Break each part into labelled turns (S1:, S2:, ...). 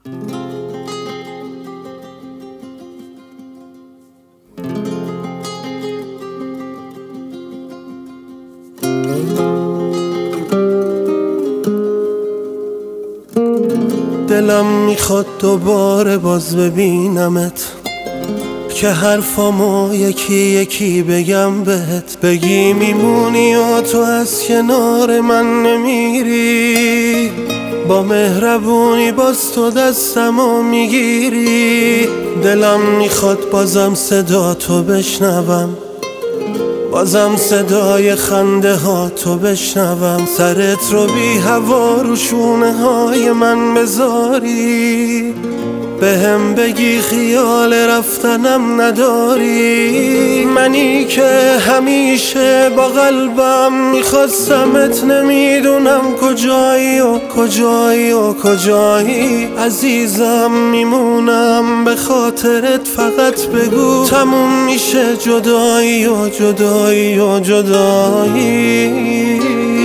S1: دلم میخواد دوباره باز ببینمت، که حرفامو یکی یکی بگم بهت، بگی میمونی و تو از کنار من نمیری، با مهربونی باز تو دستمو میگیری. دلم میخواد بازم صدا تو بشنوم، بازم صدای خنده ها تو بشنوم، سرت رو بی هوا رو شونه های من بذاری، بهم بگی خیال رفتنم نداری. منی که همیشه با قلبم میخواستمت، نمیدونم کجایی و کجایی و کجایی. عزیزم میمونم به خاطرت، فقط بگو تموم میشه جدایی و جدایی و جدایی.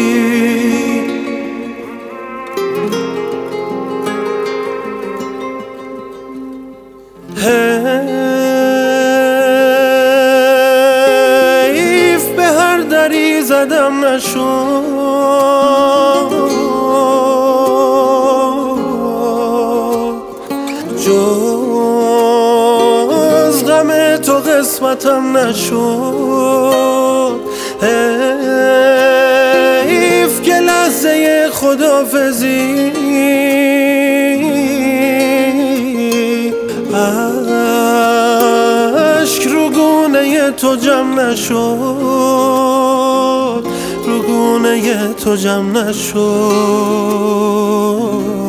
S1: حیف به هر دری زدم نشد، جز غم تو قسمتم نشد. حیف که لحظه خداحافظی عشق رو گونه تو جمع نشد، رو گونه تو جمع نشد.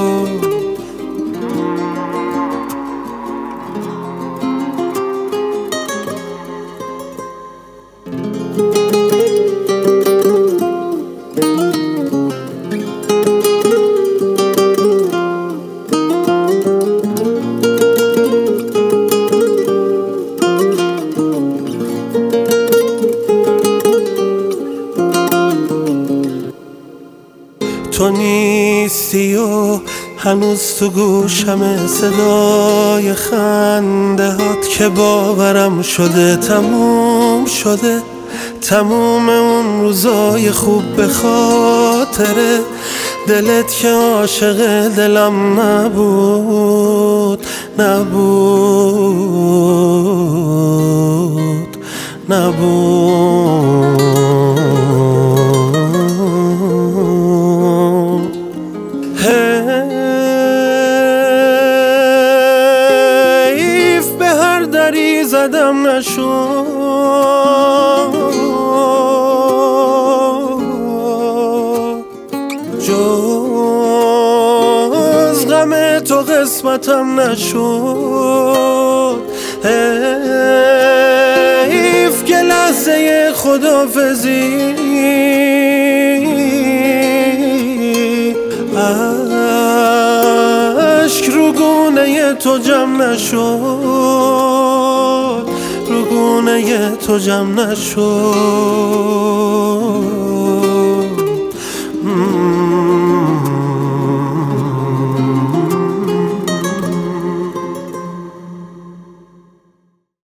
S1: تو نیستی و هنوز تو گوشم صدای خنده هات، که باورم شده تموم شده، تموم اون روزای خوب به خاطر دلت که عاشق دلم نبود، نبود، نبود. حیف به هر دری زدم نشد، جز غم تو قسمتم نشد. حیف که لحظه خداحافظی عشق رو گونه تو جمع نشد، رو گونه تو جمع نشد.